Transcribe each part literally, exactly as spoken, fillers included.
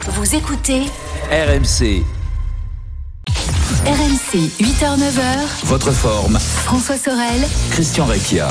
Vous écoutez R M C. R M C, huit heures neuf heures. Votre forme. François Sorel. Christian Recchia.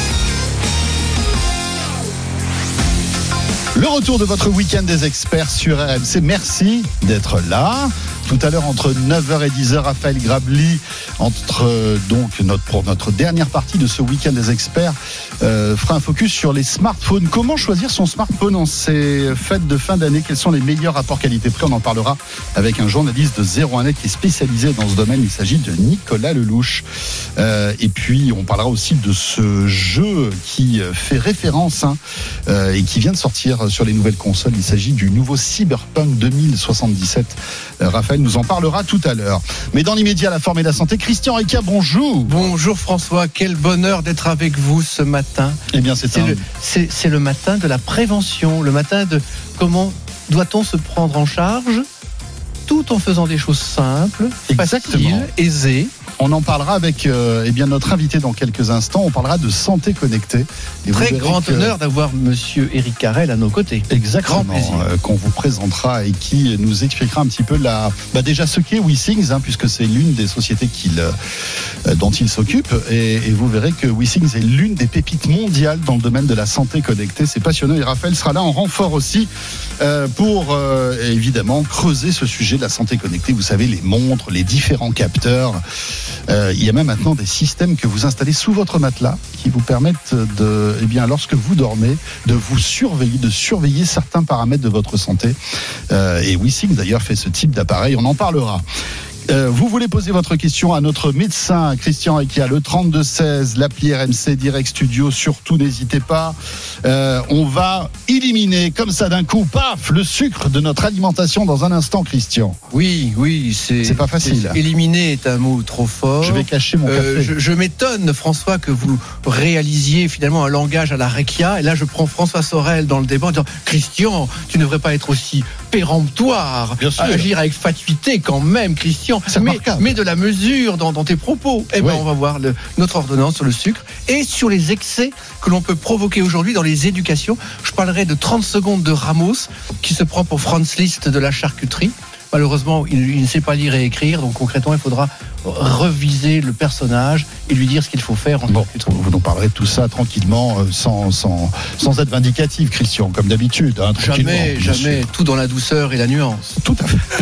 Le retour de votre week-end des experts sur R M C. Merci d'être là. Tout à l'heure, entre neuf heures et dix heures, Raphaël Grabli, entre euh, donc notre, pour notre dernière partie de ce week-end des experts, euh, fera un focus sur les smartphones. Comment choisir son smartphone en ces fêtes de fin d'année? Quels sont les meilleurs rapports qualité-prix? On en parlera avec un journaliste de zéro un net qui est spécialisé dans ce domaine. Il s'agit de Nicolas Lelouch. Euh, et puis, on parlera aussi de ce jeu qui fait référence hein, euh, et qui vient de sortir sur les nouvelles consoles. Il s'agit du nouveau Cyberpunk deux mille soixante-dix-sept. Euh, Raphaël nous en parlera tout à l'heure. Mais dans l'immédiat, la forme et la santé. Christian Recchia, bonjour. Bonjour François, quel bonheur d'être avec vous ce matin. Eh bien, c'est, c'est, un... le, c'est, c'est le matin de la prévention, le matin de comment doit-on se prendre en charge tout en faisant des choses simples, Exactement. faciles, aisées. On en parlera avec euh, eh bien, notre invité dans quelques instants. On parlera de santé connectée. Et Très grand que... honneur d'avoir Monsieur Éric Carrel à nos côtés. Exactement, grand plaisir. Euh, qu'on vous présentera et qui nous expliquera un petit peu la, bah déjà ce qu'est WeSings, hein, puisque c'est l'une des sociétés qu'il, euh, dont il s'occupe. Et, et vous verrez que WeSings est l'une des pépites mondiales dans le domaine de la santé connectée. C'est passionnant. Et Raphaël sera là en renfort aussi euh, pour euh, évidemment creuser ce sujet de la santé connectée. Vous savez, les montres, les différents capteurs. Euh, il y a même maintenant des systèmes que vous installez sous votre matelas qui vous permettent de, eh bien, lorsque vous dormez, de vous surveiller, de surveiller certains paramètres de votre santé. Euh, et WeSings d'ailleurs fait ce type d'appareil. On en parlera. Euh, vous voulez poser votre question à notre médecin Christian Recchia, le trente-deux seize, l'appli R M C Direct Studio, surtout n'hésitez pas. Euh, on va éliminer comme ça d'un coup, paf, le sucre de notre alimentation dans un instant, Christian. Oui, oui, c'est, c'est pas facile. C'est, éliminer est un mot trop fort. Je vais cacher mon euh, café. Je, je m'étonne, François, que vous réalisiez finalement un langage à la Recchia. Et là, je prends François Sorel dans le débat en disant Christian, tu ne devrais pas être aussi péremptoire, agir avec fatuité quand même, Christian. Mais, mais de la mesure dans, dans tes propos. Eh ben, oui. On va voir le, notre ordonnance sur le sucre et sur les excès que l'on peut provoquer aujourd'hui dans les éducations. Je parlerai de trente secondes de Ramos qui se prend pour Franz Liszt de la charcuterie. Malheureusement, il, il ne sait pas lire et écrire, donc concrètement, il faudra reviser le personnage et lui dire ce qu'il faut faire. En bon, vous nous parlerez de tout ça tranquillement, sans, sans, sans être vindicatif, Christian, comme d'habitude. Hein, jamais, jamais. Tout dans la douceur et la nuance. Tout à fait.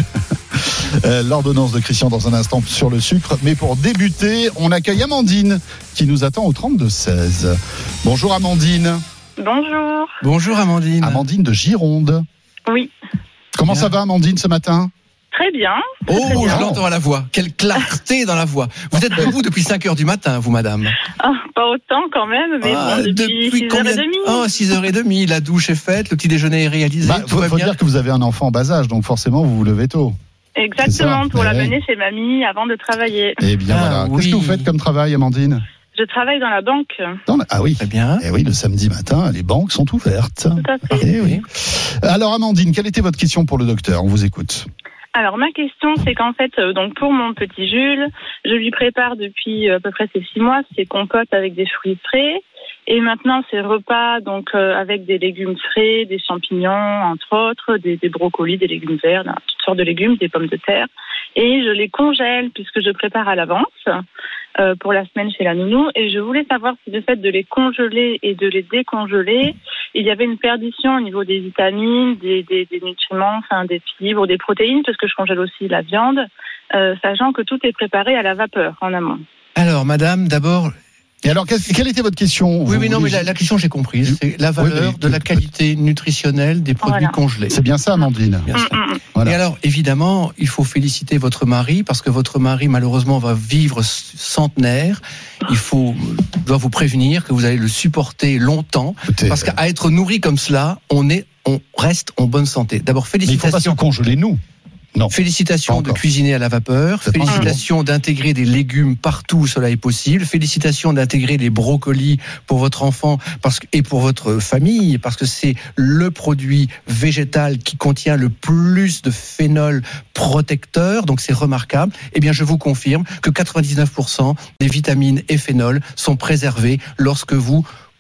Euh, l'ordonnance de Christian dans un instant sur le sucre. Mais pour débuter, on accueille Amandine qui nous attend au trente-deux seize. Bonjour Amandine. Bonjour. Bonjour Amandine. Amandine de Gironde. Oui. Comment bien. Ça va Amandine ce matin? Très bien. Oh, très bien. Je l'entends à la voix. Quelle clarté dans la voix. Vous êtes debout depuis cinq heures du matin, vous, madame? Ah, pas autant quand même, mais ah, bon, depuis, depuis six heures trente. Oh, six heures trente, la douche est faite, le petit déjeuner est réalisé. Bah, faut, faut dire que vous avez un enfant en bas âge, donc forcément vous vous levez tôt. Exactement, pour l'amener chez mamie avant de travailler. Eh bien ah, voilà. Oui. Qu'est-ce que vous faites comme travail, Amandine? Je travaille dans la banque. Dans la... Ah oui. Très bien. Eh oui, le samedi matin, les banques sont ouvertes. Tout à fait. Eh oui. Alors Amandine, quelle était votre question pour le docteur? On vous écoute. Alors ma question, c'est qu'en fait, euh, donc pour mon petit Jules, je lui prépare depuis à peu près ces six mois ses compotes avec des fruits frais. Et maintenant, ces repas, donc euh, avec des légumes frais, des champignons, entre autres, des, des brocolis, des légumes verts, toutes sortes de légumes, des pommes de terre. Et je les congèle puisque je prépare à l'avance euh, pour la semaine chez la nounou. Et je voulais savoir si le fait de les congeler et de les décongeler, il y avait une perdition au niveau des vitamines, des, des, des nutriments, enfin des fibres, des protéines, parce que je congèle aussi la viande, euh, sachant que tout est préparé à la vapeur en amont. Alors, madame, d'abord... Et alors, quelle était votre question? Oui, oui, non, mais la, la question, j'ai compris. C'est la valeur oui, mais, de la qualité nutritionnelle des produits voilà. congelés. C'est bien ça, Amandine. Bien sûr. Voilà. Et alors, évidemment, il faut féliciter votre mari, parce que votre mari, malheureusement, va vivre centenaire. Il faut, doit vous prévenir que vous allez le supporter longtemps, Écoutez, parce qu'à être nourri comme cela, on est, on reste en bonne santé. D'abord, félicitations. Mais il ne faut pas se congeler, nous. Non. Félicitations de cuisiner à la vapeur. C'est Félicitations d'intégrer des légumes partout où cela est possible. Félicitations d'intégrer des brocolis pour votre enfant parce que, et pour votre famille, parce que c'est le produit végétal qui contient le plus de phénol protecteur, donc c'est remarquable. Eh bien, je vous confirme que quatre-vingt-dix-neuf pour cent des vitamines et phénols sont préservés lorsque vous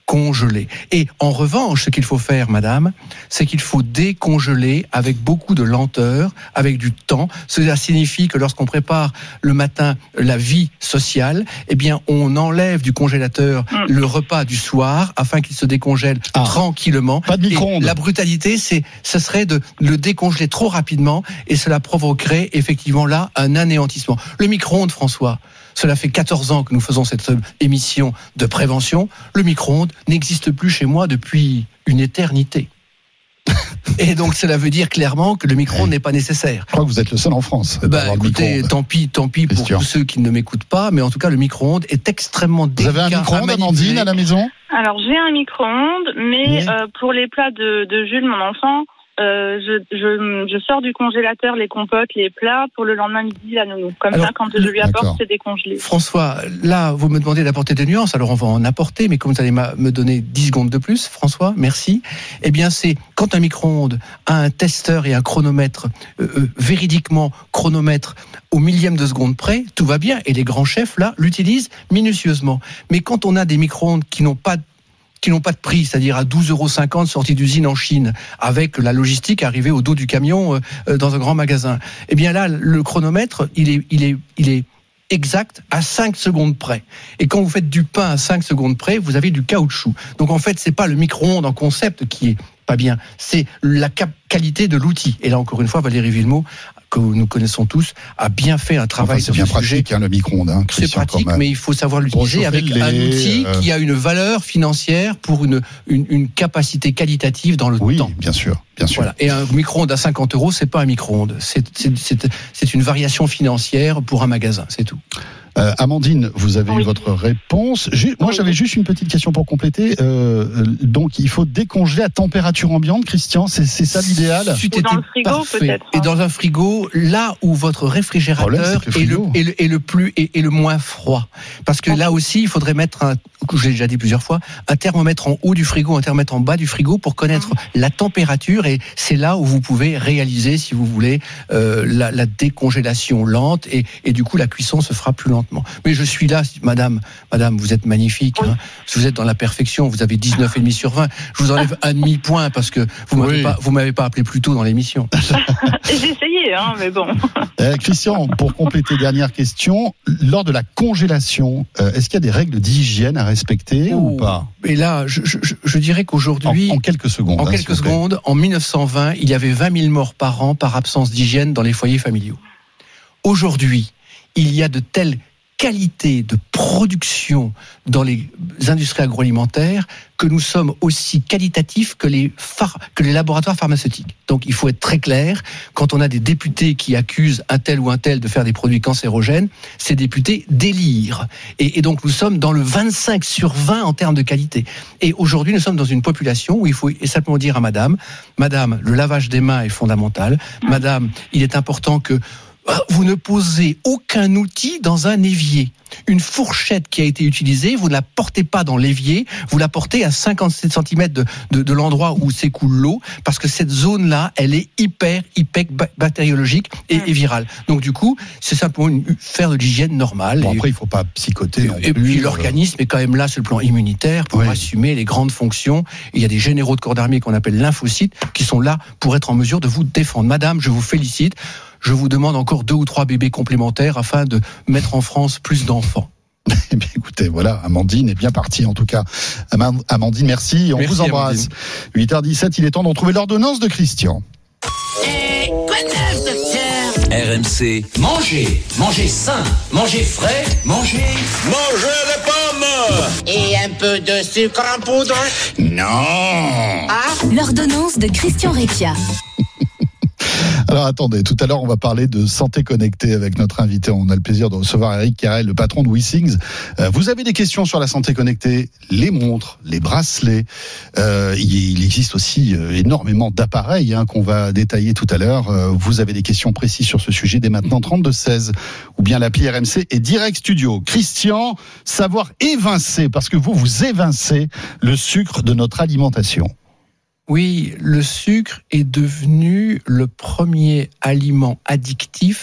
congeler. Et en revanche, ce qu'il faut faire, madame, c'est qu'il faut décongeler avec beaucoup de lenteur, avec du temps. Cela signifie que lorsqu'on prépare le matin la vie sociale, eh bien, on enlève du congélateur mmh. le repas du soir afin qu'il se décongèle ah, tranquillement. Pas de micro-ondes. Et la brutalité, c'est, ce serait de le décongeler trop rapidement et cela provoquerait effectivement là un anéantissement. Le micro-ondes, François, cela fait quatorze ans que nous faisons cette émission de prévention. Le micro-ondes n'existe plus chez moi depuis une éternité. Et donc cela veut dire clairement que le micro-ondes n'est pas nécessaire. Je crois que vous êtes le seul en France. Bah, écoutez, tant pis, tant pis pour tous ceux qui ne m'écoutent pas, mais en tout cas le micro-ondes est extrêmement délicat. Vous avez un micro-ondes, Amandine, à la maison ? Alors j'ai un micro-ondes, mais oui. euh, pour les plats de, de Jules, mon enfant, Euh, je, je, je sors du congélateur les compotes, les plats pour le lendemain midi la nounou. Comme alors, ça, quand je lui apporte, d'accord. c'est décongelé. François, là, vous me demandez d'apporter des nuances, alors on va en apporter, mais comme vous allez me donner dix secondes de plus, François, merci. Eh bien, c'est quand un micro-ondes a un testeur et un chronomètre, euh, euh, véridiquement chronomètre au millième de seconde près, tout va bien. Et les grands chefs, là, l'utilisent minutieusement. Mais quand on a des micro-ondes qui n'ont pas qui n'ont pas de prix, c'est-à-dire à douze euros cinquante sortis d'usine en Chine, avec la logistique arrivée au dos du camion euh, dans un grand magasin. Eh bien là, le chronomètre, il est, il est, il est exact à cinq secondes près. Et quand vous faites du pain à cinq secondes près, vous avez du caoutchouc. Donc en fait, c'est pas le micro-ondes en concept qui est pas bien, c'est la cap- qualité de l'outil. Et là, encore une fois, Valérie Villemot, que nous connaissons tous, a bien fait un travail enfin, sur ce sujet. C'est bien pratique, hein, le micro-ondes. Hein, c'est pratique, mais il faut savoir l'utiliser avec les, un outil euh... qui a une valeur financière pour une, une, une capacité qualitative dans le oui, temps. Oui, bien sûr, bien sûr. Voilà. Et un micro-ondes à cinquante euros, c'est pas un micro-ondes. C'est, c'est, c'est, c'est une variation financière pour un magasin, c'est tout. Euh, Amandine, vous avez oui. eu votre réponse. J'ai, moi, oui. j'avais juste une petite question pour compléter. Euh, donc, il faut décongeler à température ambiante, Christian. C'est, c'est ça l'idéal. Ou dans le frigo, parfait. peut-être. Et dans un frigo, là où votre réfrigérateur le est, le, est, le, est le plus est, est le moins froid. Parce que là aussi, il faudrait mettre un, je l'ai déjà dit plusieurs fois, un thermomètre en haut du frigo, un thermomètre en bas du frigo pour connaître mmh. la température. Et c'est là où vous pouvez réaliser, si vous voulez, euh, la, la décongélation lente et, et du coup, la cuisson se fera plus lentement. Mais je suis là, madame, madame, vous êtes magnifique, oui. hein. Vous êtes dans la perfection, vous avez dix-neuf virgule cinq sur vingt. Je vous enlève un demi-point parce que vous oui. m'avez pas, vous m'avez pas appelé plus tôt dans l'émission. J'ai essayé, hein, mais bon. Euh, Christian, pour compléter, dernière question. Lors de la congélation, euh, est-ce qu'il y a des règles d'hygiène à respecter oh. ou pas ? Et là, je, je, je dirais qu'aujourd'hui, en, en quelques secondes, en hein, quelques secondes, en mille neuf cent vingt, il y avait vingt mille morts par an par absence d'hygiène dans les foyers familiaux. Aujourd'hui, il y a de telles qualité de production dans les industries agroalimentaires que nous sommes aussi qualitatifs que les, phar- que les laboratoires pharmaceutiques. Donc il faut être très clair, quand on a des députés qui accusent un tel ou un tel de faire des produits cancérogènes, ces députés délirent. Et, et donc nous sommes dans le vingt-cinq sur vingt en termes de qualité. Et aujourd'hui nous sommes dans une population où il faut simplement dire à madame, madame, le lavage des mains est fondamental, madame, il est important que vous ne posez aucun outil dans un évier. Une fourchette qui a été utilisée, vous ne la portez pas dans l'évier, vous la portez à cinquante-sept centimètres de, de, de l'endroit où s'écoule l'eau, parce que cette zone-là, elle est hyper, hyper bactériologique et, et virale. Donc du coup, c'est simplement une, faire de l'hygiène normale. Bon, et, après, il ne faut pas psychoter. Et, et puis l'organisme est quand même là sur le plan immunitaire pour oui. assumer les grandes fonctions. Il y a des généraux de corps d'armée qu'on appelle lymphocytes qui sont là pour être en mesure de vous défendre. Madame, je vous félicite. Je vous demande encore deux ou trois bébés complémentaires afin de mettre en France plus d'enfants. Eh bien, écoutez, voilà, Amandine est bien partie en tout cas. Amandine, merci, on merci, vous embrasse. Amandine. huit heures dix-sept, il est temps d'en trouver l'ordonnance de Christian. Et quoi de neuf, docteur ? R M C. Mangez, mangez sain, mangez frais, mangez... Mangez les pommes ! Et un peu de sucre en poudre ? Non ! Ah ? L'ordonnance de Christian Recchia. Alors attendez, tout à l'heure on va parler de santé connectée avec notre invité. On a le plaisir de recevoir Eric Carrel, le patron de WeSings. Euh, vous avez des questions sur la santé connectée, les montres, les bracelets. Euh, il existe aussi énormément d'appareils hein, qu'on va détailler tout à l'heure. Euh, vous avez des questions précises sur ce sujet dès maintenant, trente-deux seize, ou bien l'appli R M C et Direct Studio. Christian, savoir évincer, parce que vous, vous évincez le sucre de notre alimentation. Oui, le sucre est devenu le premier aliment addictif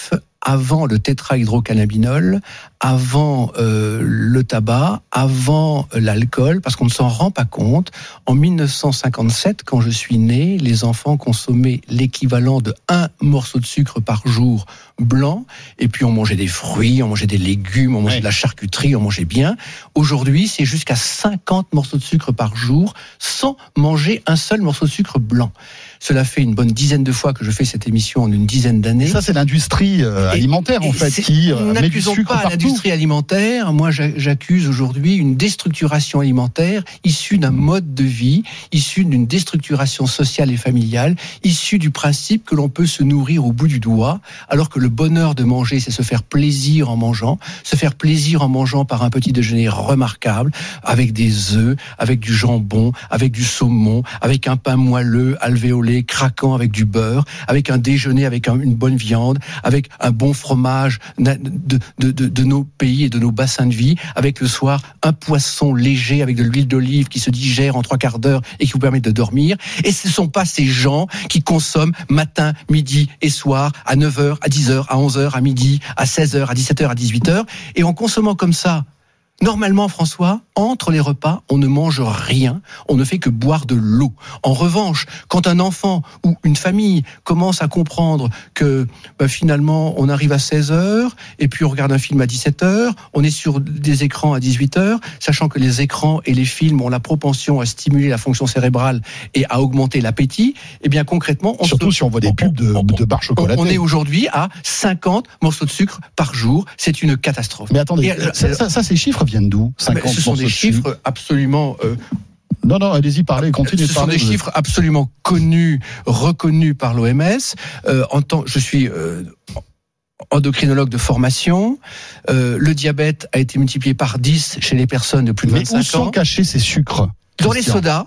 avant le tétrahydrocannabinol, avant euh, le tabac, avant euh, l'alcool, parce qu'on ne s'en rend pas compte. En dix-neuf cent cinquante-sept, quand je suis né, les enfants consommaient l'équivalent de un morceau de sucre par jour blanc, et puis on mangeait des fruits, on mangeait des légumes, on mangeait ouais. de la charcuterie, on mangeait bien. Aujourd'hui, c'est jusqu'à cinquante morceaux de sucre par jour, sans manger un seul morceau de sucre blanc. Cela fait une bonne dizaine de fois que je fais cette émission en une dizaine d'années. Et ça, c'est l'industrie euh, alimentaire, et, en fait, qui euh, met du sucre pas partout. L'industrie alimentaire. Moi, j'accuse aujourd'hui une déstructuration alimentaire issue d'un mode de vie, issue d'une déstructuration sociale et familiale, issue du principe que l'on peut se nourrir au bout du doigt, alors que le bonheur de manger, c'est se faire plaisir en mangeant, se faire plaisir en mangeant par un petit déjeuner remarquable, avec des œufs, avec du jambon, avec du saumon, avec un pain moelleux, alvéolé, craquant avec du beurre, avec un déjeuner avec un, une bonne viande, avec un bon fromage de, de, de, de nos pays et de nos bassins de vie, avec le soir un poisson léger avec de l'huile d'olive qui se digère en trois quarts d'heure et qui vous permet de dormir. Et ce ne sont pas ces gens qui consomment matin, midi et soir à neuf heures, à dix heures, à onze heures, à midi, à seize heures, à dix-sept heures, à dix-huit heures. Et en consommant comme ça, normalement, François, entre les repas, on ne mange rien, on ne fait que boire de l'eau. En revanche, quand un enfant ou une famille commence à comprendre que bah, finalement, on arrive à seize heures, et puis on regarde un film à dix-sept heures, on est sur des écrans à dix-huit heures, sachant que les écrans et les films ont la propension à stimuler la fonction cérébrale et à augmenter l'appétit, et bien concrètement... On Surtout se... si on voit des pubs de, de barres chocolatées. On est aujourd'hui à cinquante morceaux de sucre par jour, c'est une catastrophe. Mais attendez, et, ça, ça, ça, ces chiffres viennent d'où? cinquante Ce sont des chiffres absolument... Euh, non, non, allez-y, parlez, continuez de parler. Ce sont des chiffres absolument connus, reconnus par l'O M S. Euh, en tant, je suis... Euh, endocrinologue de formation, euh, le diabète a été multiplié par dix chez les personnes de plus de Mais vingt-cinq ans. où sont cachés ces sucres? Dans les sodas,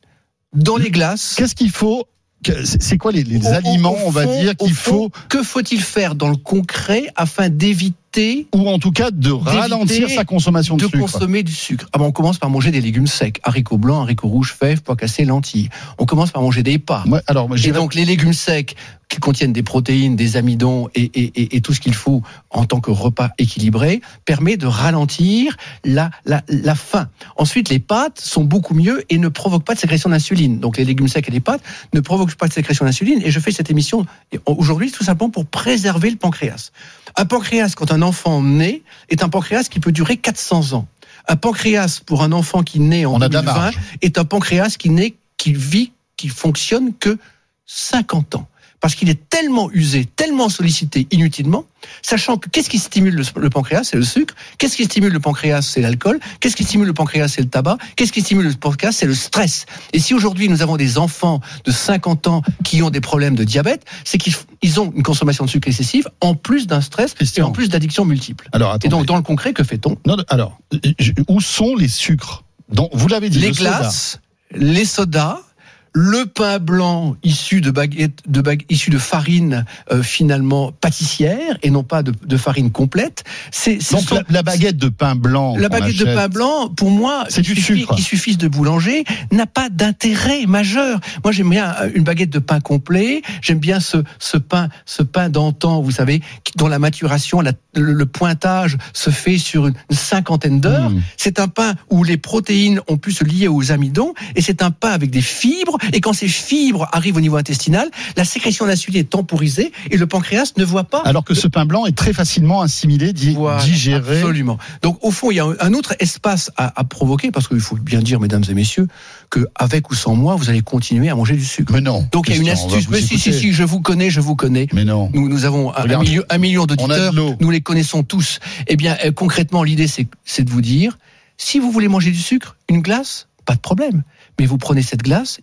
dans les glaces. Qu'est-ce qu'il faut? C'est quoi les, les au, aliments, au fond, on va dire, qu'il faut... Que faut-il faire dans le concret afin d'éviter, ou en tout cas de ralentir sa consommation de, de sucre. De consommer du sucre. Ah ben on commence par manger des légumes secs, haricots blancs, haricots rouges, fèves, pois cassés, lentilles. On commence par manger des pâtes. Ouais, alors, moi, et donc les légumes secs qui contiennent des protéines, des amidons et, et, et, et tout ce qu'il faut en tant que repas équilibré permet de ralentir la, la, la faim. Ensuite, les pâtes sont beaucoup mieux et ne provoquent pas de sécrétion d'insuline. Donc les légumes secs et les pâtes ne provoquent pas de sécrétion d'insuline. Et je fais cette émission aujourd'hui tout simplement pour préserver le pancréas. Un pancréas, quand un enfant naît, est un pancréas qui peut durer quatre cents ans. Un pancréas pour un enfant qui naît en deux mille vingt est un pancréas qui naît, qui vit, qui fonctionne que cinquante ans. Parce qu'il est tellement usé, tellement sollicité inutilement, sachant que qu'est-ce qui stimule le, le pancréas? C'est le sucre. Qu'est-ce qui stimule le pancréas? C'est l'alcool. Qu'est-ce qui stimule le pancréas? C'est le tabac. Qu'est-ce qui stimule le pancréas? C'est le stress. Et si aujourd'hui nous avons des enfants de cinquante ans qui ont des problèmes de diabète, c'est qu'ils ils ont une consommation de sucre excessive, en plus d'un stress Christian. Et en plus d'addictions multiples. Alors, et donc, dans le concret, que fait-on? Non, alors, où sont les sucres? Donc, vous l'avez dit. Les glaces, soda. Les sodas, le pain blanc issu de baguettes, de baguettes issu de farine euh, finalement pâtissière et non pas de, de farine complète. C'est, c'est donc sont, la, la baguette de pain blanc. La baguette achète, de pain blanc, pour moi, c'est du suffit, sucre. Qui suffise de boulanger, n'a pas d'intérêt majeur. Moi, j'aime bien une baguette de pain complet. J'aime bien ce, ce pain, ce pain d'antan, vous savez, dont la maturation, la, le, le pointage se fait sur une, une cinquantaine d'heures. Mmh. C'est un pain où les protéines ont pu se lier aux amidons et c'est un pain avec des fibres. Et quand ces fibres arrivent au niveau intestinal, la sécrétion d'insuline est temporisée et le pancréas ne voit pas. Alors que ce pain blanc est très facilement assimilé, di- voilà, digéré. Absolument. Donc au fond, il y a un autre espace à, à provoquer, parce qu'il faut bien dire, mesdames et messieurs, que avec ou sans moi, vous allez continuer à manger du sucre. Mais non. Donc il y a une astuce. Mais si, si, si, je vous connais, je vous connais. Mais non. Nous, nous avons un, un, million, un million d'auditeurs. Nous les connaissons tous. Eh bien, euh, concrètement, l'idée, c'est, c'est de vous dire, si vous voulez manger du sucre, une glace, pas de problème. Mais vous prenez cette glace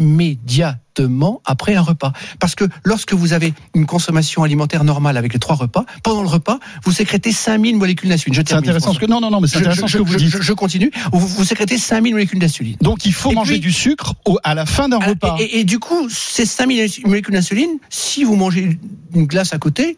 immédiatement après un repas. Parce que lorsque vous avez une consommation alimentaire normale avec les trois repas, pendant le repas, vous sécrétez cinq mille molécules d'insuline. Je termine, c'est intéressant ce que, non, non, non, mais c'est je, intéressant je, ce que vous je, dites. Je, je continue. Vous, vous sécrétez cinq mille molécules d'insuline. Donc il faut et manger puis, du sucre au, à la fin d'un à, repas. Et, et, et du coup, ces cinq mille molécules d'insuline, si vous mangez une glace à côté,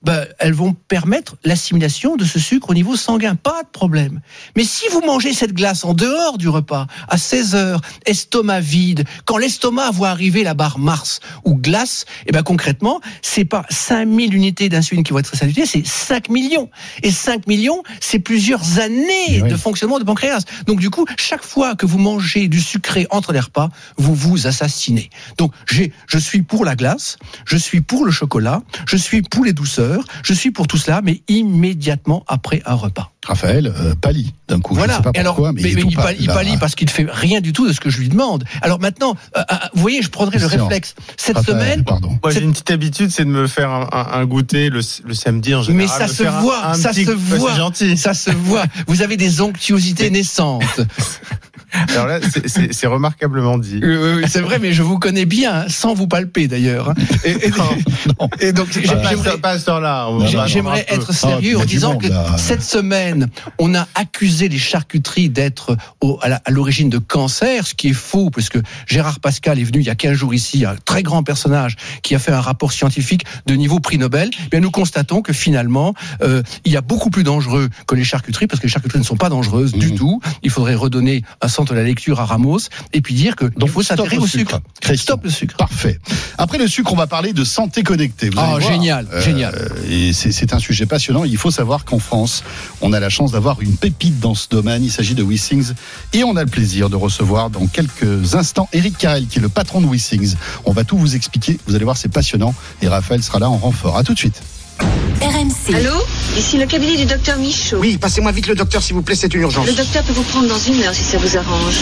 ben, elles vont permettre l'assimilation de ce sucre au niveau sanguin, pas de problème. Mais si vous mangez cette glace en dehors du repas, à seize heures, estomac vide, quand l'estomac voit arriver la barre Mars ou glace, et ben concrètement, c'est pas cinq mille unités d'insuline qui vont être salutées, c'est cinq millions. Et cinq millions, c'est plusieurs années oui. de fonctionnement de pancréas. Donc du coup, chaque fois que vous mangez du sucré entre les repas, vous vous assassinez. Donc j'ai, je suis pour la glace, je suis pour le chocolat, je suis pour les douceurs, je suis pour tout cela, mais immédiatement après un repas. Raphaël euh, pâlit d'un coup. Voilà. Je sais pas pourquoi, alors, mais, mais, il, mais il, pâlit, il là. pâlit parce qu'il ne fait rien du tout de ce que je lui demande. Alors maintenant, euh, euh, vous voyez, je prendrai le réflexe. Cette Raphaël, semaine, pardon. Moi, j'ai une petite habitude, c'est de me faire un, un, un goûter le, le samedi en général. Mais ça se voit, un, un ça petit, se voit, c'est gentil. ça se voit. Vous avez des onctuosités naissantes. Alors là, c'est, c'est, c'est remarquablement dit. Oui, oui, oui, c'est vrai, mais je vous connais bien, hein, sans vous palper d'ailleurs. Et, et, non. et donc, j'aimerais, pas à ce temps-là. J'aimerais être sérieux oh, en disant que monde, cette semaine, on a accusé les charcuteries d'être au, à, la, à l'origine de cancer, ce qui est faux, parce que Gérard Pascal est venu il y a quinze jours ici, un très grand personnage qui a fait un rapport scientifique de niveau prix Nobel. Bien, nous constatons que finalement, euh, il y a beaucoup plus dangereux que les charcuteries, parce que les charcuteries ne sont pas dangereuses mmh. du tout. Il faudrait redonner un centre de la lecture à Ramos et puis dire que il faut s'intéresser au sucre. sucre. Stop le sucre. Parfait. Après le sucre, on va parler de santé connectée. Vous oh, génial, euh, génial. Et c'est, c'est un sujet passionnant. Il faut savoir qu'en France, on a la chance d'avoir une pépite dans ce domaine. Il s'agit de WeSings et on a le plaisir de recevoir dans quelques instants Eric Carrel, qui est le patron de WeSings. On va tout vous expliquer. Vous allez voir, c'est passionnant. Et Raphaël sera là en renfort. À tout de suite. R M C. Allô ? Ici le cabinet du docteur Michaud. Oui, passez-moi vite le docteur, s'il vous plaît, c'est une urgence. Le docteur peut vous prendre dans une heure, si ça vous arrange.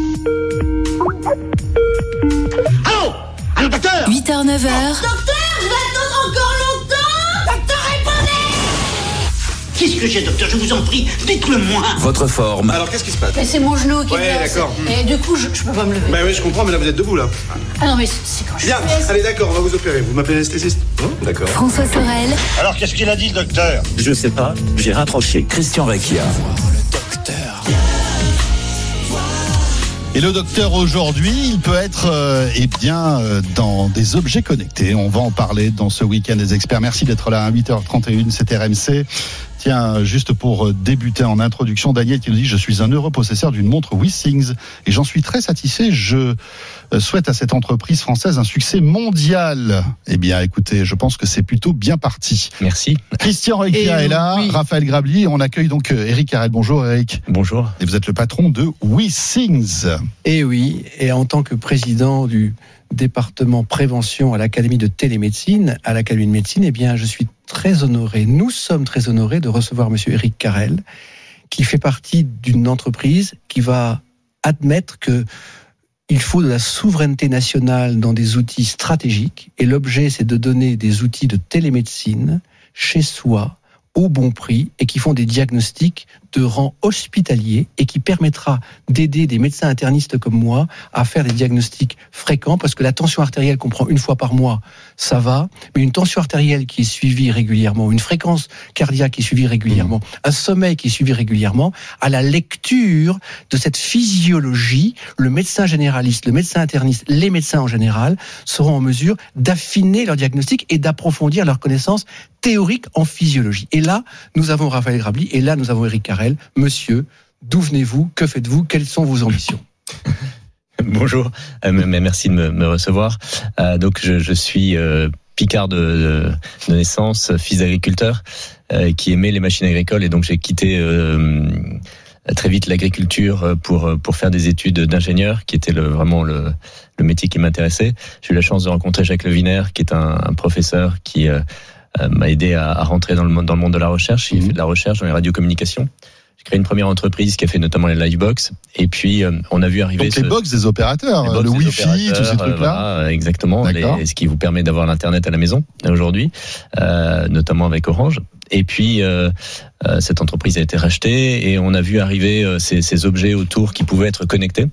Allô ? Allô, docteur ? huit heures, neuf heures. Docteur, je vais attendre encore longtemps ! Docteur, répondez ! Qu'est-ce que j'ai, docteur ? Je vous en prie, dites-le-moi. Votre forme. Alors, qu'est-ce qui se passe ? Mais c'est mon genou qui ouais, est Ouais, d'accord. Et du coup, je, je peux pas me lever. Bah oui, je comprends, mais là, vous êtes debout, là. Ah non, mais c'est quand je Bien, suis allez, d'accord, on va vous opérer. Vous m'appelez anesthésiste ? Mmh, d'accord. François Sorel. Alors, qu'est-ce qu'il a dit, le docteur ? Je sais pas, j'ai raccroché. Christian Requia. Et le docteur aujourd'hui, il peut être euh, eh bien euh, dans des objets connectés. On va en parler dans ce week-end des experts. Merci d'être là à huit heures trente et une, c'est R M C. Tiens, juste pour débuter en introduction, Daniel qui nous dit « Je suis un heureux possesseur d'une montre WeSings et j'en suis très satisfait. Je souhaite à cette entreprise française un succès mondial. » Eh bien, écoutez, je pense que c'est plutôt bien parti. Merci. Christian Requia est là, oui. Raphaël Grabli. On accueille donc Eric Carrel. Bonjour Eric. Bonjour. Et vous êtes le patron de WeSings. Et oui, et en tant que président du département prévention à l'Académie de télémédecine, à l'Académie de médecine, eh bien, je suis très honoré, nous sommes très honorés de recevoir monsieur Eric Carrel, qui fait partie d'une entreprise qui va admettre que il faut de la souveraineté nationale dans des outils stratégiques, et l'objet, c'est de donner des outils de télémédecine chez soi, au bon prix, et qui font des diagnostics de rang hospitalier et qui permettra d'aider des médecins internistes comme moi à faire des diagnostics fréquents, parce que la tension artérielle qu'on prend une fois par mois, ça va, mais une tension artérielle qui est suivie régulièrement, une fréquence cardiaque qui est suivie régulièrement, un sommeil qui est suivi régulièrement, à la lecture de cette physiologie, le médecin généraliste, le médecin interniste, les médecins en général seront en mesure d'affiner leur diagnostic et d'approfondir leurs connaissances théoriques en physiologie. Et là, nous avons Raphaël Grabli, et là, nous avons Eric Carrel. Monsieur, d'où venez-vous ? Que faites-vous ? Quelles sont vos ambitions ? Bonjour, euh, merci de me, me recevoir. Euh, donc, je, je suis euh, picard de, de, de naissance, fils d'agriculteur, euh, qui aimait les machines agricoles, et donc j'ai quitté euh, très vite l'agriculture pour pour faire des études d'ingénieur, qui était le, vraiment le, le métier qui m'intéressait. J'ai eu la chance de rencontrer Jacques Leviner, qui est un, un professeur qui euh, m'a aidé à, à rentrer dans le monde dans le monde de la recherche. Il mmh. fait de la recherche dans les radiocommunications. J'ai créé une première entreprise qui a fait notamment les Livebox, et puis euh, on a vu arriver donc ce... les box des opérateurs, box le des Wi-Fi, opérateurs, tous ces trucs-là. Euh, voilà, exactement, les, ce qui vous permet d'avoir l'internet à la maison aujourd'hui, euh, notamment avec Orange. Et puis euh, euh, cette entreprise a été rachetée et on a vu arriver euh, ces, ces objets autour qui pouvaient être connectés.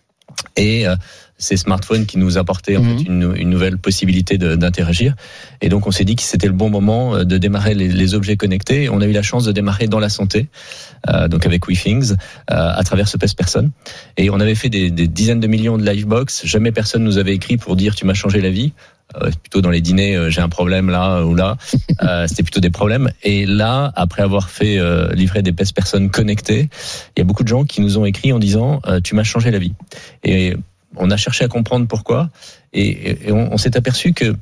Et euh, ces smartphones qui nous apportaient en mmh. fait une, une nouvelle possibilité de, d'interagir. Et donc on s'est dit que c'était le bon moment de démarrer les, les objets connectés. On a eu la chance de démarrer dans la santé, euh, donc avec WeSings, euh, à travers ce pèse-personne. Et on avait fait des, des dizaines de millions de Livebox. Jamais personne nous avait écrit pour dire tu m'as changé la vie. Euh, plutôt dans les dîners, euh, j'ai un problème là ou là. Euh, c'était plutôt des problèmes. Et là, après avoir fait euh, livrer des pèse personnes connectées, il y a beaucoup de gens qui nous ont écrit en disant euh, tu m'as changé la vie. Et on a cherché à comprendre pourquoi. Et, et on, on s'est aperçu que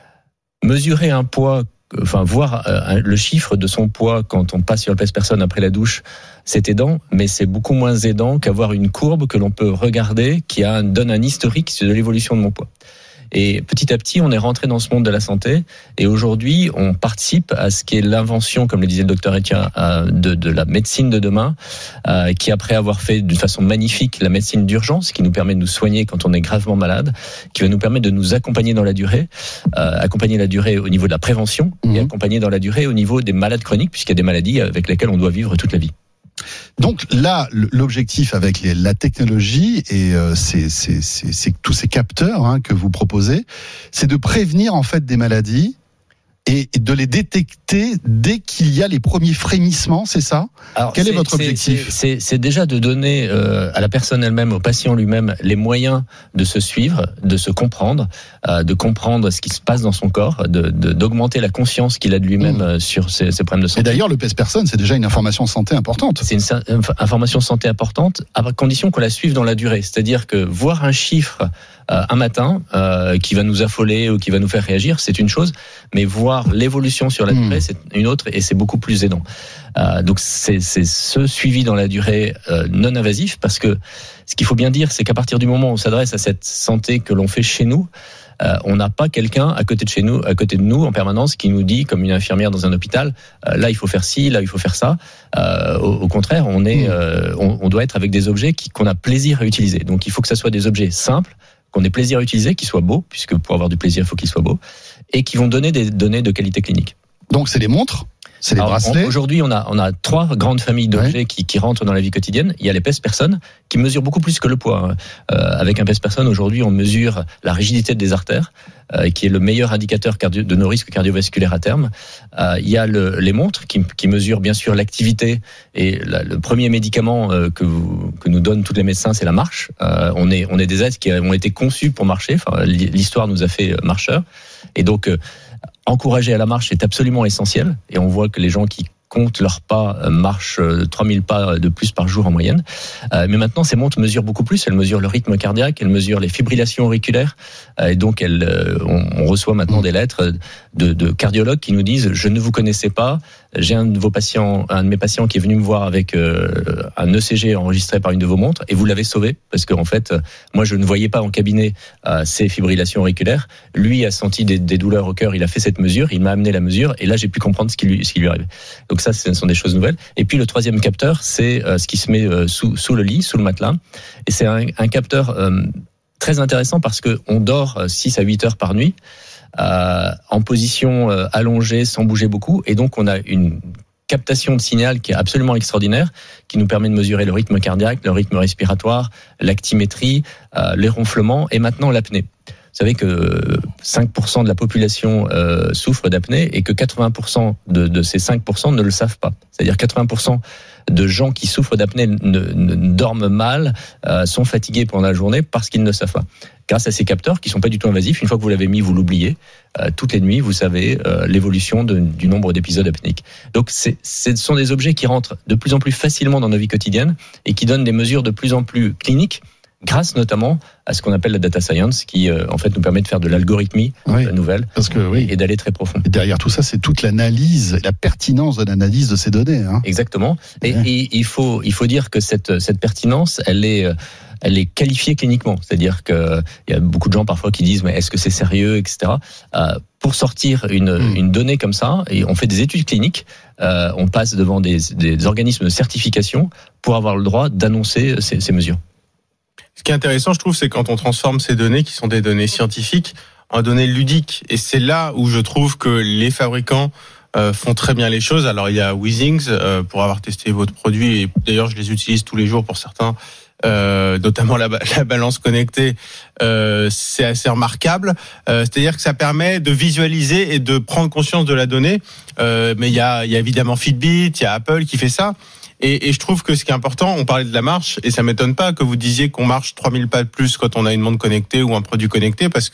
mesurer un poids, enfin voir euh, le chiffre de son poids quand on passe sur le pèse personne après la douche, c'est aidant, mais c'est beaucoup moins aidant qu'avoir une courbe que l'on peut regarder qui a, donne un historique de l'évolution de mon poids. Et petit à petit, on est rentré dans ce monde de la santé. Et aujourd'hui, on participe à ce qui est l'invention, comme le disait le docteur Etienne, de, de la médecine de demain, euh, qui après avoir fait d'une façon magnifique la médecine d'urgence, qui nous permet de nous soigner quand on est gravement malade, qui va nous permettre de nous accompagner dans la durée, euh, accompagner la durée au niveau de la prévention mmh. et accompagner dans la durée au niveau des malades chroniques, puisqu'il y a des maladies avec lesquelles on doit vivre toute la vie. Donc là, l'objectif avec les, la technologie et euh, c'est, c'est, c'est, c'est tous ces capteurs hein, que vous proposez, c'est de prévenir en fait des maladies et de les détecter dès qu'il y a les premiers frémissements, c'est ça ? Alors, Quel est, est votre objectif ? c'est, c'est, c'est déjà de donner euh, à la personne elle-même, au patient lui-même, les moyens de se suivre, de se comprendre, euh, de comprendre ce qui se passe dans son corps, de, de, d'augmenter la conscience qu'il a de lui-même mmh. sur ses, ses problèmes de santé. Et d'ailleurs, le pèse personne, c'est déjà une information santé importante. C'est une, une information santé importante, à condition qu'on la suive dans la durée. C'est-à-dire que voir un chiffre euh, un matin euh, qui va nous affoler ou qui va nous faire réagir, c'est une chose, mais voir l'évolution sur la durée, mmh. c'est une autre et c'est beaucoup plus aidant. Euh, donc c'est, c'est ce suivi dans la durée euh, non invasif, parce que ce qu'il faut bien dire, c'est qu'à partir du moment où on s'adresse à cette santé que l'on fait chez nous, euh, on n'a pas quelqu'un à côté de chez nous, à côté de nous en permanence qui nous dit, comme une infirmière dans un hôpital, euh, là il faut faire ci, là il faut faire ça. Euh, au, au contraire, on est, euh, on, on doit être avec des objets qui, qu'on a plaisir à utiliser. Donc il faut que ça soit des objets simples, qu'on ait plaisir à utiliser, qui soient beaux, puisque pour avoir du plaisir, il faut qu'ils soient beaux, et qui vont donner des données de qualité clinique. Donc c'est les montres, c'est les Alors, bracelets. On, aujourd'hui, on a on a trois grandes familles d'objets ouais. qui, qui rentrent dans la vie quotidienne. Il y a les pèse personnes qui mesurent beaucoup plus que le poids. Euh, avec un pèse personne, aujourd'hui, on mesure la rigidité des artères, euh, qui est le meilleur indicateur cardio, de nos risques cardiovasculaires à terme. Euh, il y a le, les montres qui, qui mesurent bien sûr l'activité, et la, le premier médicament euh, que, vous, que nous donnent tous les médecins, c'est la marche. Euh, on est on est des êtres qui ont été conçus pour marcher. Enfin, l'histoire nous a fait marcheurs, et donc euh, encourager à la marche est absolument essentiel, et on voit que les gens qui comptent leurs pas marchent trois mille pas de plus par jour en moyenne. Euh, mais maintenant, ces montres mesurent beaucoup plus. Elles mesurent le rythme cardiaque, elles mesurent les fibrillations auriculaires, euh, et donc elles, euh, on, on reçoit maintenant des lettres de, de cardiologues qui nous disent « Je ne vous connaissais pas, j'ai un de vos patients, un de mes patients qui est venu me voir avec euh, un E C G enregistré par une de vos montres, et vous l'avez sauvé parce qu'en fait, moi je ne voyais pas en cabinet euh, ces fibrillations auriculaires. Lui a senti des, des douleurs au cœur, il a fait cette mesure, il m'a amené la mesure, et là j'ai pu comprendre ce qui lui, ce qui lui arrivait. » Donc ça, ce sont des choses nouvelles. Et puis le troisième capteur, c'est euh, ce qui se met euh, sous, sous le lit, sous le matelas, et c'est un, un capteur euh, très intéressant parce que on dort six à huit heures par nuit. Euh, en position euh, allongée, sans bouger beaucoup, et donc on a une captation de signal qui est absolument extraordinaire, qui nous permet de mesurer le rythme cardiaque, le rythme respiratoire, l'actimétrie, euh, les ronflements, et maintenant l'apnée. Vous savez que cinq pour cent de la population euh, souffre d'apnée, et que quatre-vingts pour cent de, de ces cinq pour cent ne le savent pas. C'est-à-dire quatre-vingts pour cent de gens qui souffrent d'apnée ne, ne, ne dorment mal, euh, sont fatigués pendant la journée parce qu'ils ne le savent pas. Grâce à ces capteurs qui sont pas du tout invasifs, une fois que vous l'avez mis, vous l'oubliez. Euh, toutes les nuits, vous savez euh, l'évolution de, du nombre d'épisodes apnéiques. Donc, c'est, ce sont des objets qui rentrent de plus en plus facilement dans nos vies quotidiennes et qui donnent des mesures de plus en plus cliniques, grâce notamment à ce qu'on appelle la data science, qui euh, en fait nous permet de faire de l'algorithmie oui, nouvelle, parce que, oui. et d'aller très profond. Et derrière tout ça, c'est toute l'analyse, la pertinence de l'analyse de ces données. Hein. Exactement. Et, ouais. et il faut il faut dire que cette cette pertinence, elle est elle est qualifiée cliniquement. C'est-à-dire que il y a beaucoup de gens parfois qui disent mais est-ce que c'est sérieux, et cetera. Euh, pour sortir une mmh. une donnée comme ça, et on fait des études cliniques, euh, on passe devant des des organismes de certification pour avoir le droit d'annoncer ces, ces mesures. Ce qui est intéressant, je trouve, c'est quand on transforme ces données, qui sont des données scientifiques, en données ludiques. Et c'est là où je trouve que les fabricants euh, font très bien les choses. Alors, il y a Weezings, euh, pour avoir testé votre produit, et d'ailleurs, je les utilise tous les jours pour certains, euh, notamment la, la balance connectée, euh, c'est assez remarquable. Euh, c'est-à-dire que ça permet de visualiser et de prendre conscience de la donnée. Euh, mais il y a, il y a évidemment Fitbit, il y a Apple qui fait ça. Et, et je trouve que ce qui est important, on parlait de la marche, et ça m'étonne pas que vous disiez qu'on marche trois mille pas de plus quand on a une montre connectée ou un produit connecté, parce que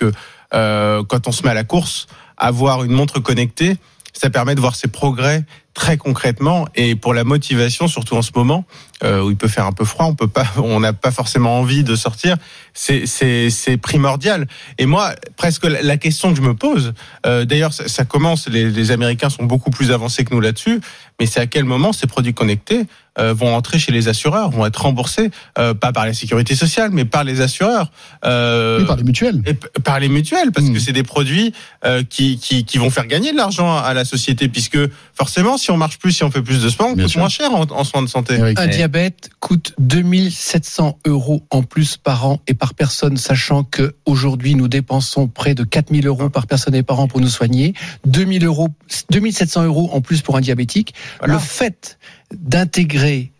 euh, quand on se met à la course, avoir une montre connectée, ça permet de voir ses progrès très concrètement, et pour la motivation, surtout en ce moment euh, où il peut faire un peu froid, on peut pas, on n'a pas forcément envie de sortir. C'est, c'est, c'est primordial. Et moi, presque la question que je me pose, euh, d'ailleurs, ça, ça commence. Les, les Américains sont beaucoup plus avancés que nous là-dessus, mais c'est à quel moment ces produits connectés euh, vont entrer chez les assureurs, vont être remboursés, euh, pas par la sécurité sociale, mais par les assureurs, euh, oui, par les mutuelles, et p- par les mutuelles, parce mmh. que c'est des produits euh, qui, qui, qui vont faire gagner de l'argent à la société, puisque forcément, si on marche plus, si on fait plus de sport, on coûte moins cher en, en soins de santé. Un diabète coûte deux mille sept cents euros en plus par an et par personne, sachant que aujourd'hui nous dépensons près de quatre mille euros par personne et par an pour nous soigner. deux mille euros, deux mille sept cents euros en plus pour un diabétique. Voilà. Le fait d'intégrer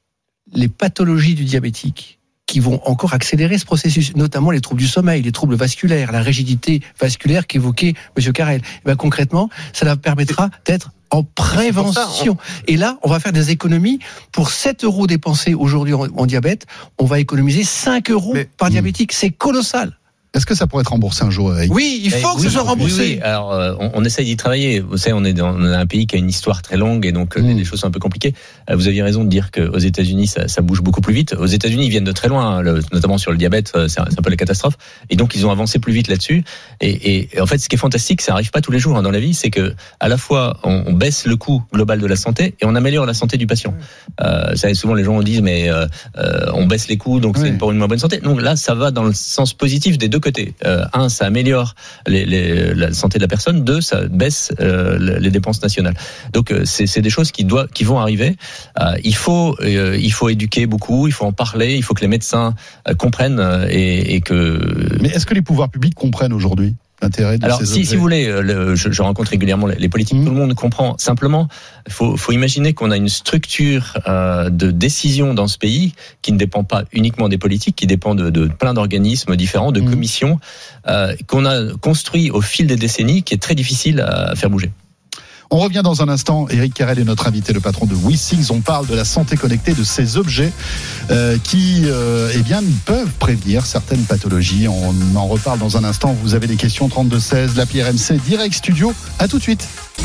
les pathologies du diabétique qui vont encore accélérer ce processus, notamment les troubles du sommeil, les troubles vasculaires, la rigidité vasculaire qu'évoquait M. Carrel. Et bien, concrètement, ça leur permettra d'être en prévention. Ça, on... Et là, on va faire des économies. Pour sept euros dépensés aujourd'hui en, en diabète, on va économiser cinq euros Mais... par diabétique. C'est colossal. Est-ce que ça pourrait être remboursé un jour, Eric ? Oui, il faut oui, que ce soit remboursé. Oui, oui. Alors, euh, on, on essaye d'y travailler. Vous savez, on est dans un pays qui a une histoire très longue et donc mmh. les choses sont un peu compliquées. Euh, vous aviez raison de dire qu'aux États-Unis, ça, ça bouge beaucoup plus vite. Aux États-Unis, ils viennent de très loin, hein, le, notamment sur le diabète, c'est un, c'est un peu la catastrophe. Et donc, ils ont avancé plus vite là-dessus. Et, et, et en fait, ce qui est fantastique, ça n'arrive pas tous les jours hein, dans la vie, c'est que à la fois, on, on baisse le coût global de la santé et on améliore la santé du patient. Euh, ça, souvent, les gens disent, mais euh, euh, on baisse les coûts, donc oui. c'est pour une moins bonne santé. Donc là, ça va dans le sens positif des deux côtés. Euh, Un, ça améliore les, les, la santé de la personne. Deux, ça baisse euh, les dépenses nationales. Donc, euh, c'est, c'est des choses qui, doivent, qui vont arriver. Euh, il faut, euh, il faut éduquer beaucoup, il faut en parler, il faut que les médecins euh, comprennent euh, et, et que. Mais est-ce que les pouvoirs publics comprennent aujourd'hui l'intérêt de Alors, ces si, objets. si vous voulez, le, je, je rencontre régulièrement les politiques, mmh. tout le monde comprend. Simplement, il faut, faut imaginer qu'on a une structure euh, de décision dans ce pays qui ne dépend pas uniquement des politiques, qui dépend de, de plein d'organismes différents, de mmh. commissions, euh, qu'on a construit au fil des décennies, qui est très difficile à faire bouger. On revient dans un instant. Eric Carrel est notre invité, le patron de WeSings. On parle de la santé connectée, de ces objets euh, qui euh, eh bien, peuvent prévenir certaines pathologies. On en reparle dans un instant. Vous avez des questions, trente-deux seize, l'appli R M C, Direct Studio. À tout de suite.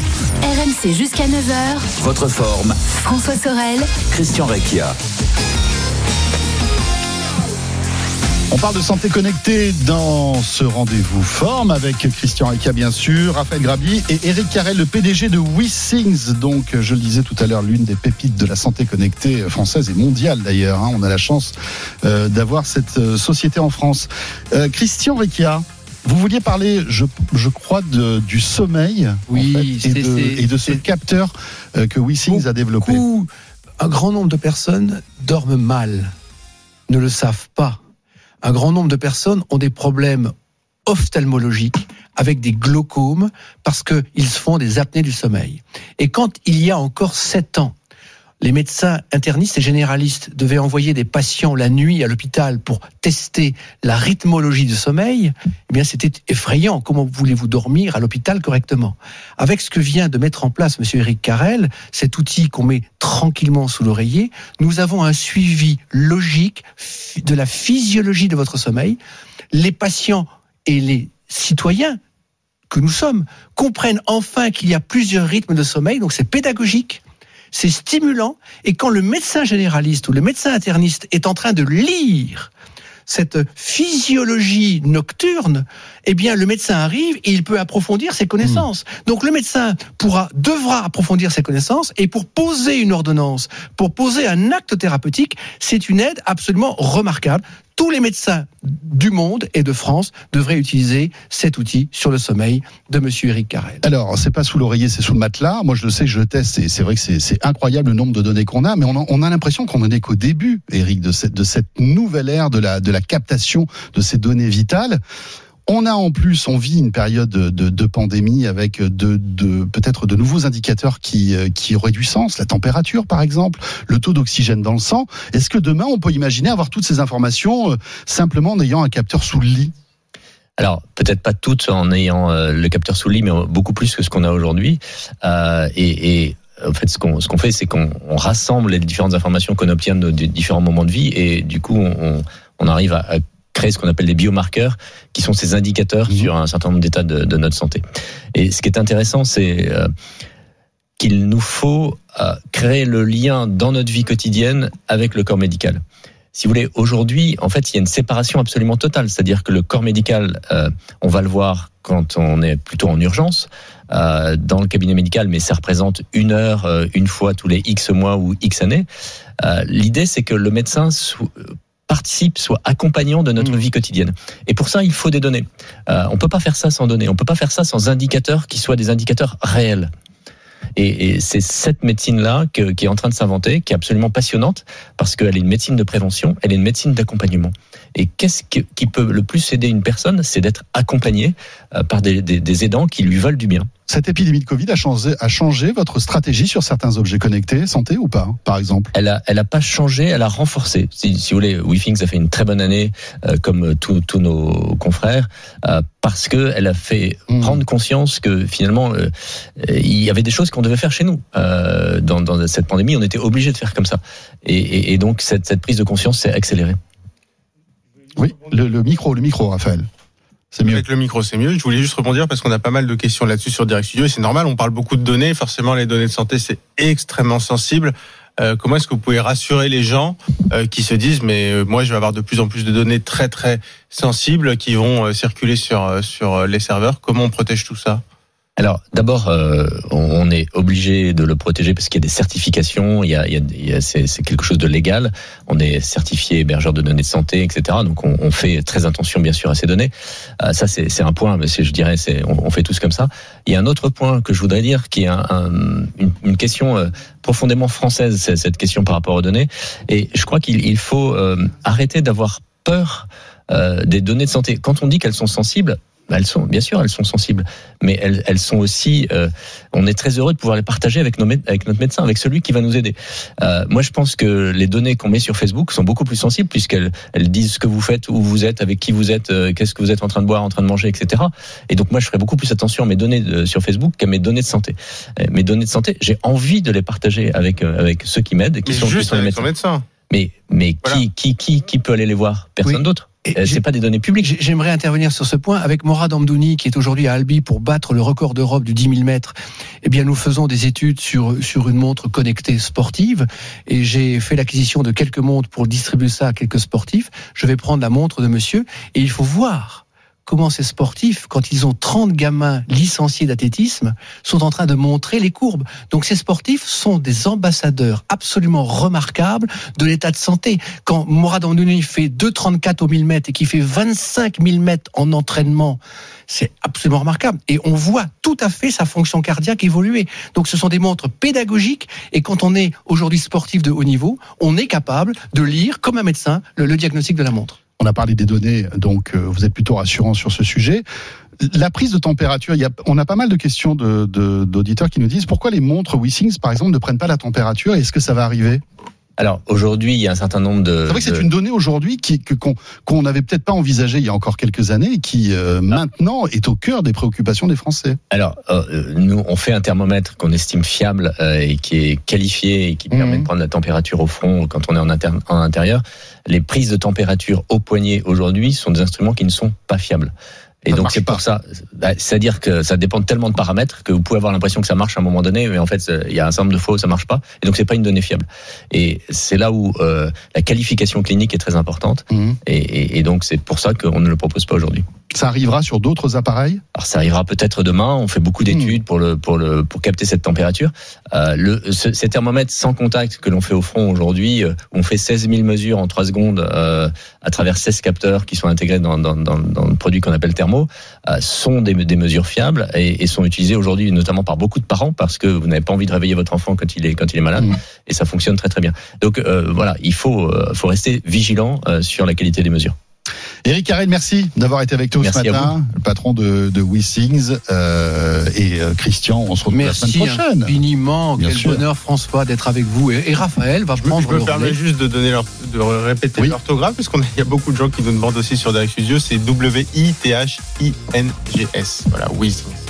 R M C jusqu'à neuf heures. Votre forme. François Sorel. Christian Recchia. On parle de santé connectée dans ce rendez-vous forme avec Christian Recchia bien sûr, Raphaël Grabli et Eric Carrel, le P D G de WeSings. Donc, je le disais tout à l'heure, l'une des pépites de la santé connectée française et mondiale d'ailleurs. Hein. On a la chance euh, d'avoir cette euh, société en France. Euh, Christian Recchia, vous vouliez parler, je, je crois, de, du sommeil oui, en fait, et, c'est, de, c'est, et de ce c'est... capteur euh, que WeSings a développé. Beaucoup, un grand nombre de personnes dorment mal, ne le savent pas. Un grand nombre de personnes ont des problèmes ophtalmologiques avec des glaucomes parce qu'ils se font des apnées du sommeil. Et quand il y a encore sept ans, les médecins internistes et généralistes devaient envoyer des patients la nuit à l'hôpital pour tester la rythmologie du sommeil, eh bien c'était effrayant. Comment voulez-vous dormir à l'hôpital correctement ? Avec ce que vient de mettre en place M. Eric Carrel, cet outil qu'on met tranquillement sous l'oreiller, nous avons un suivi logique de la physiologie de votre sommeil. Les patients et les citoyens que nous sommes comprennent enfin qu'il y a plusieurs rythmes de sommeil, donc c'est pédagogique. C'est stimulant, et quand le médecin généraliste ou le médecin interniste est en train de lire cette physiologie nocturne, eh bien le médecin arrive et il peut approfondir ses connaissances. Mmh. Donc le médecin pourra, devra approfondir ses connaissances, et pour poser une ordonnance, pour poser un acte thérapeutique, c'est une aide absolument remarquable. Tous les médecins du monde et de France devraient utiliser cet outil sur le sommeil de Monsieur Eric Carrel. Alors, c'est pas sous l'oreiller, c'est sous le matelas. Moi, je le sais, je le teste, et c'est vrai que c'est, c'est incroyable le nombre de données qu'on a, mais on a, on a l'impression qu'on en est qu'au début, Eric, de cette, de cette nouvelle ère de la, de la captation de ces données vitales. On a en plus, on vit une période de, de, de pandémie avec de, de, peut-être de nouveaux indicateurs qui, qui auraient du sens, la température par exemple, le taux d'oxygène dans le sang. Est-ce que demain on peut imaginer avoir toutes ces informations euh, simplement en ayant un capteur sous le lit ? Alors, peut-être pas toutes en ayant euh, le capteur sous le lit, mais beaucoup plus que ce qu'on a aujourd'hui. Euh, et, et en fait, ce qu'on, ce qu'on fait, c'est qu'on on rassemble les différentes informations qu'on obtient de, de différents moments de vie, et du coup, on, on arrive à, à créer ce qu'on appelle des biomarqueurs, qui sont ces indicateurs mmh. sur un certain nombre d'états de, de notre santé. Et ce qui est intéressant, c'est euh, qu'il nous faut euh, créer le lien dans notre vie quotidienne avec le corps médical. Si vous voulez, aujourd'hui, en fait, il y a une séparation absolument totale. C'est-à-dire que le corps médical, euh, on va le voir quand on est plutôt en urgence, euh, dans le cabinet médical, mais ça représente une heure, euh, une fois tous les X mois ou X années. Euh, l'idée, c'est que le médecin sou- participe, soit accompagnant de notre mmh. vie quotidienne. Et pour ça, il faut des données. Euh, on peut pas faire ça sans données. On peut pas faire ça sans indicateurs qui soient des indicateurs réels. Et, et c'est cette médecine-là que, qui est en train de s'inventer, qui est absolument passionnante, parce qu'elle est une médecine de prévention, elle est une médecine d'accompagnement. Et qu'est-ce qui, qui peut le plus aider une personne, c'est d'être accompagné euh, par des, des, des aidants qui lui veulent du bien. Cette épidémie de Covid a changé, a changé votre stratégie sur certains objets connectés, santé ou pas, par exemple? Elle a, elle a pas changé, elle a renforcé. Si, si vous voulez, WeThings a fait une très bonne année, euh, comme tous tous nos confrères, euh, parce que elle a fait mmh. prendre conscience que finalement, euh, il y avait des choses qu'on devait faire chez nous. Euh, dans, dans cette pandémie, on était obligé de faire comme ça. Et, et, et donc, cette, cette prise de conscience s'est accélérée. Oui, le, le micro, le micro, Raphaël. C'est mieux. Avec le micro, c'est mieux. Je voulais juste rebondir parce qu'on a pas mal de questions là-dessus sur Direct Studio et c'est normal. On parle beaucoup de données. Forcément, les données de santé, c'est extrêmement sensible. Euh, comment est-ce que vous pouvez rassurer les gens euh, qui se disent mais euh, moi, je vais avoir de plus en plus de données très très sensibles qui vont euh, circuler sur euh, sur les serveurs. Comment on protège tout ça ? Alors, d'abord, euh, on est obligé de le protéger parce qu'il y a des certifications, il y a, il y a, il y a c'est, c'est quelque chose de légal. On est certifié hébergeur de données de santé, et cetera. Donc, on, on fait très attention, bien sûr, à ces données. Euh, ça, c'est, c'est un point, mais c'est, je dirais, c'est, on, on fait tous comme ça. Il y a un autre point que je voudrais dire, qui est un, un, une, une question euh, profondément française, c'est cette question par rapport aux données. Et je crois qu'il il faut euh, arrêter d'avoir peur euh, des données de santé. Quand on dit qu'elles sont sensibles, elles sont, bien sûr, elles sont sensibles, mais elles, elles sont aussi. Euh, on est très heureux de pouvoir les partager avec nos, avec notre médecin, avec celui qui va nous aider. Euh, moi, je pense que les données qu'on met sur Facebook sont beaucoup plus sensibles puisqu'elles elles disent ce que vous faites, où vous êtes, avec qui vous êtes, euh, qu'est-ce que vous êtes en train de boire, en train de manger, et cetera. Et donc, moi, je ferai beaucoup plus attention à mes données de, sur Facebook qu'à mes données de santé. Euh, mes données de santé, j'ai envie de les partager avec euh, avec ceux qui m'aident, qui mais sont, juste qui sont les médecins. médecins. Mais mais voilà. qui qui qui qui peut aller les voir ? Personne oui. d'autre. Et c'est pas des données publiques. J'aimerais intervenir sur ce point avec Morad Amdouni, qui est aujourd'hui à Albi pour battre le record d'Europe du dix mille mètres. Eh bien, nous faisons des études sur, sur une montre connectée sportive et j'ai fait l'acquisition de quelques montres pour distribuer ça à quelques sportifs. Je vais prendre la montre de monsieur et il faut voir comment ces sportifs, quand ils ont trente gamins licenciés d'athlétisme, sont en train de montrer les courbes. Donc ces sportifs sont des ambassadeurs absolument remarquables de l'état de santé. Quand Morad Amdouni fait deux virgule trente-quatre au mille mètres et qui fait vingt-cinq mille mètres en entraînement, c'est absolument remarquable. Et on voit tout à fait sa fonction cardiaque évoluer. Donc ce sont des montres pédagogiques et quand on est aujourd'hui sportif de haut niveau, on est capable de lire, comme un médecin, le, le diagnostic de la montre. On a parlé des données, donc euh, vous êtes plutôt rassurant sur ce sujet. La prise de température, il y a, on a pas mal de questions de, de, d'auditeurs qui nous disent pourquoi les montres WeThings, par exemple, ne prennent pas la température. Est-ce que ça va arriver ? Alors aujourd'hui, il y a un certain nombre de. C'est vrai que de... c'est une donnée aujourd'hui qui que, qu'on qu'on n'avait peut-être pas envisagée il y a encore quelques années et qui euh, maintenant est au cœur des préoccupations des Français. Alors euh, nous, on fait un thermomètre qu'on estime fiable euh, et qui est qualifié et qui mmh. permet de prendre la température au front quand on est en, inter- en intérieur. Les prises de température au poignet aujourd'hui sont des instruments qui ne sont pas fiables. Et ça donc c'est pour pas. ça, c'est-à-dire que ça dépend tellement de paramètres que vous pouvez avoir l'impression que ça marche à un moment donné, mais en fait il y a un certain nombre de fois où ça marche pas, et donc c'est pas une donnée fiable. Et c'est là où euh, la qualification clinique est très importante, mmh. et, et, et donc c'est pour ça qu'on ne le propose pas aujourd'hui. Ça arrivera sur d'autres appareils ? Alors ça arrivera peut-être demain. On fait beaucoup d'études mmh. pour le pour le pour capter cette température. Euh, le ce, ces thermomètres sans contact que l'on fait au front aujourd'hui, euh, on fait seize mille mesures en trois secondes euh, à travers seize capteurs qui sont intégrés dans dans dans, dans le produit qu'on appelle Thermo, euh, sont des des mesures fiables et, et sont utilisées aujourd'hui notamment par beaucoup de parents parce que vous n'avez pas envie de réveiller votre enfant quand il est quand il est malade mmh. et ça fonctionne très très bien. Donc euh, voilà, il faut euh, faut rester vigilant euh, sur la qualité des mesures. Éric Carrel, merci d'avoir été avec nous merci ce matin, le patron de, de WeThings euh, et euh, Christian, on se retrouve merci la semaine prochaine. Merci infiniment, quel sûr. bonheur François d'être avec vous et, et Raphaël va je prendre Je me permets juste de donner leur, de répéter oui. l'orthographe parce qu'il y a beaucoup de gens qui nous demandent aussi sur Direct Studio, c'est W I T H I N G S, voilà, WeThings.